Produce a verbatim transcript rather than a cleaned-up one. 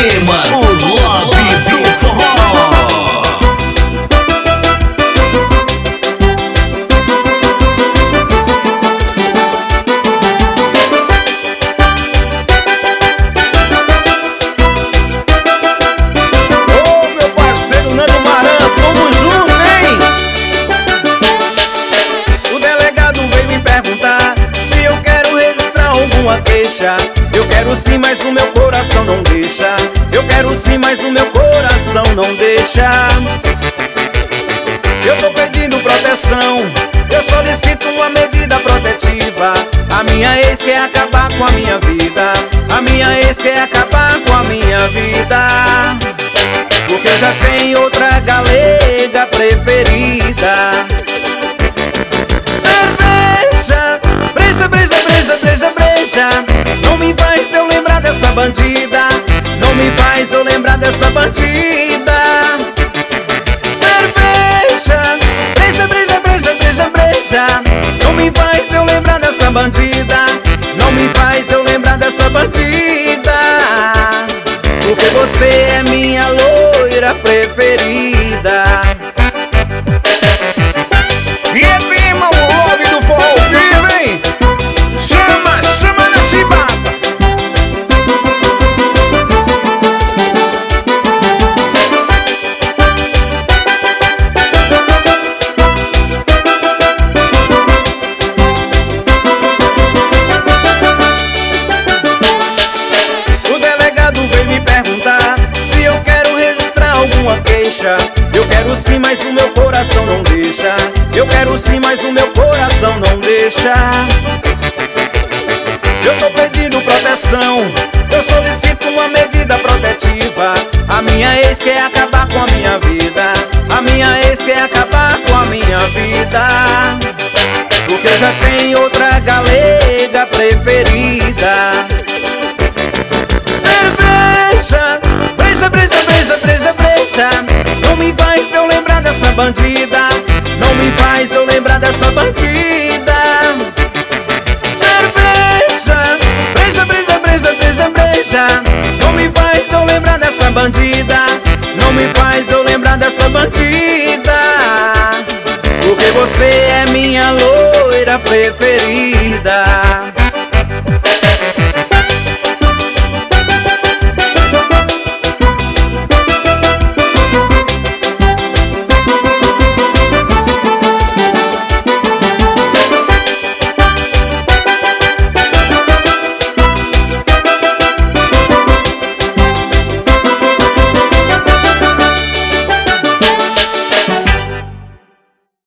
Iracema, o love do forró. Ô meu parceiro Nando Maran, tamo junto, hein? O delegado veio me perguntar se eu quero registrar alguma queixa. Eu quero sim, mas o meu coração não deixa. Eu quero sim, mas o meu coração não deixa. Eu tô pedindo proteção, eu solicito uma medida protetiva. A minha ex quer acabar com a minha vida. A minha ex quer acabar com a minha vida. Porque já tem outra galega preferida. Cerveja, breja, breja, breja, breja, breja. Não me faz eu lembrar dessa bandida. Não me faz eu lembrar dessa bandida. Cerveja, breja, breja, breja, breja, breja. Não me faz eu lembrar dessa bandida. Não me faz eu lembrar dessa bandida. Porque você é minha loira preferida. E é prima, o love do forró vivo, hein? Chama, chama na chibata. O delegado veio me perguntar se eu quero registrar alguma queixa. Eu quero sim, mas o meu coração não deixa. Eu quero sim, mas o meu coração não deixa. Eu tô pedindo proteção, eu solicito uma medida protetiva. A minha ex quer acabar com a minha vida. A minha ex quer acabar com a minha vida. Porque já tem outra galega preferida. Cerveja, breja, breja, breja, breja, breja. Não me faz eu lembrar dessa bandida. Não me faz eu lembrar dessa bandida. Cerveja, breja, breja, breja, breja, breja. Não me faz eu lembrar dessa bandida. Não me faz eu lembrar dessa bandida. Porque você é minha loira preferida.